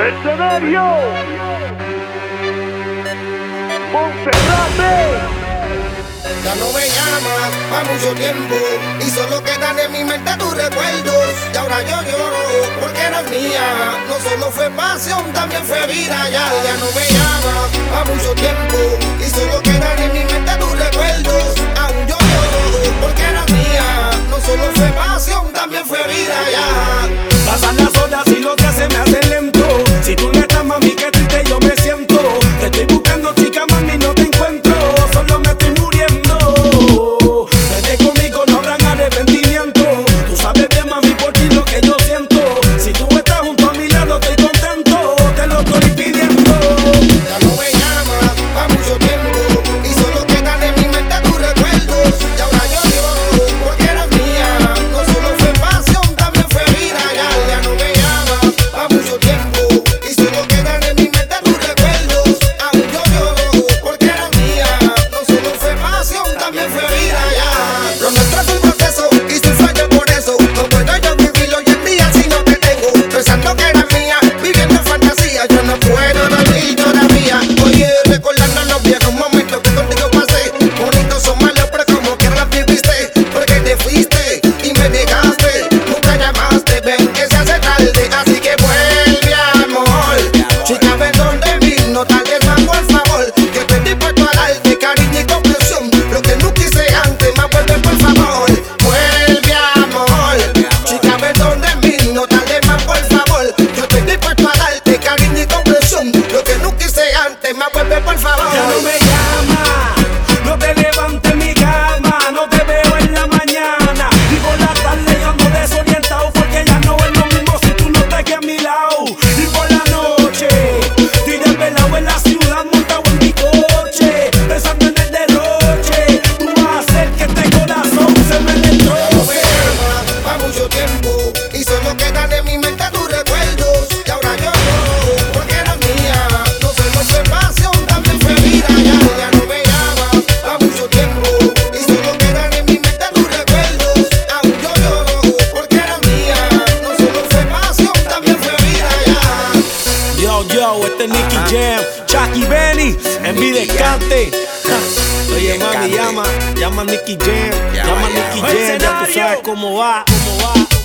Mercenario Monserrate. Ya no me llamas a mucho tiempo y solo quedan en mi mente tus recuerdos. Y ahora yo lloro porque eras mía. No solo fue pasión, también fue vida. Ya no me llamas a mucho tiempo y solo quedan en mi mente tus recuerdos. Aún yo lloro porque eras mía. No solo fue pasión, también fue vida. Ya pasan las horas y los días se me hacen lento. Si tú no estás, mami, qué triste yo me siento. Te estoy buscando, chica, mami, no te encuentro. Solo me estoy muriendo. Vete conmigo, no habrán arrepentimiento. Tú sabes bien, mami, por ti lo que yo siento. Si tú estás junto a mi lado, estoy contento. Te lo estoy pidiendo. Ya no me llamas a mucho tiempo y solo quedan en mi mente tus recuerdos. Y ahora yo lloro porque eras mía. No solo fue pasión, también fue vida. Ya no me llamas a mucho tiempo y solo quedan en mi mente tus recuerdos. Aún yo lloro porque eras mía. No solo fue pasión, también fue vida. Ya lo nuestro es un proceso y si fallo por eso no puedo yo vivir hoy en día si no te tengo. Pensando que eras mía, viviendo fantasía. Yo no puedo dormir todavía. Oye, recordando los viejos momentos que contigo pasé. Bonitos o malos, pero como que las viviste. Porque te fuiste y me dejaste. Nunca llamaste, ven que se hace tarde. Así que vuelve, amor. Chica, ven donde mí, no tardes más, por favor. Que estoy dispuesto a darte cariño y comprensión. Lo que no quise antes, más vuelve, por favor. Vuelve, amor. Chica, ven donde mí, no tardes más, por favor. Yo estoy dispuesto a darte cariño y comprensión. Lo que no quise antes, más vuelve, por favor. Ya no me llamas, no te levantes mi cama, no te veo en la mañana y por la tarde yo ando desorientado porque ya no es lo mismo si tú no estás aquí a mi lado. Y por la noche estoy desvelado en la ciudad montado en mi coche pensando en el derroche. Tú vas a hacer que este corazón se me destroce. Va mucho tiempo y solo quedan en mi mente tus recuerdos. Y ahora yo lloro porque eras mía. No solo fue pasión, también fue vida. Ya no me llamas. Va mucho tiempo y solo quedan en mi mente tus recuerdos. Aún yo lloro porque eras mía. No solo fue pasión, también fue vida. Yo, este es Nicky Jam, Chucky Benny, en Videscante. Oye, mami, llama a Nicky Jam, llama a Nicky Jam, ya tú sabes cómo va.